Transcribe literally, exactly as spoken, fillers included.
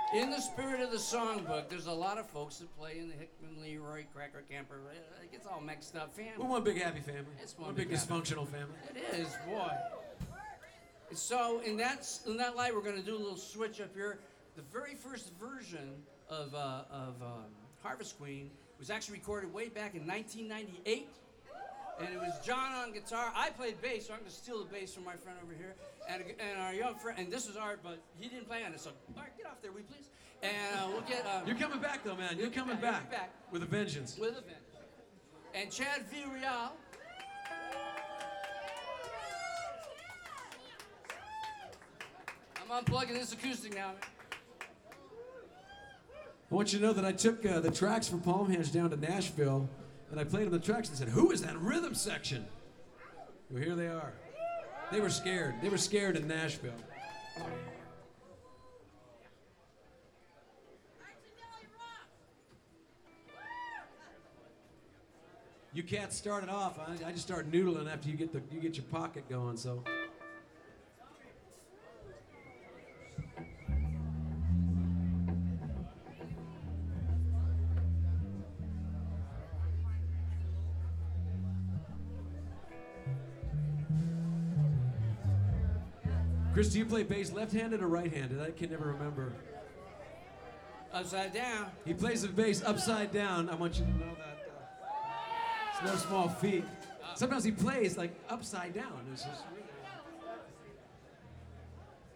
In the spirit of the songbook, there's a lot of folks that play in the Hickman, Leroy, Cracker Camper. It gets all mixed up family. We're one big happy family. It's one one big big happy dysfunctional family. It is, boy. So in that in that light, we're going to do a little switch up here. The very first version of uh, of um, Harvest Queen was actually recorded way back in nineteen ninety-eight, and it was John on guitar. I played bass, so I'm going to steal the bass from my friend over here, and and our young friend. And this is Art, but he didn't play on it. So Art, get off there, will you please? And uh, we'll get. Um, You're coming back though, man. You're coming back, back, back with a vengeance. with a vent. And Chad Villarreal. I'm unplugging this acoustic now. I want you to know that I took uh, the tracks from Palm Hands down to Nashville, and I played them the tracks and said, "Who is that rhythm section?" Well, here they are. They were scared. They were scared in Nashville. You can't start it off. I, I just start noodling after you get the you get your pocket going. So. Chris, do you play bass left-handed or right-handed? I can never remember. Upside down. He plays the bass upside down. I want you to know that uh, it's no small feat. Sometimes he plays like upside down. It's just really